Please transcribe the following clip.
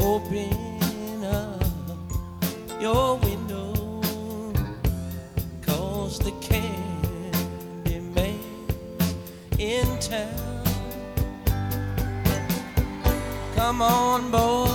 Open up your window, 'cause the candy man's in town. Come on, boy,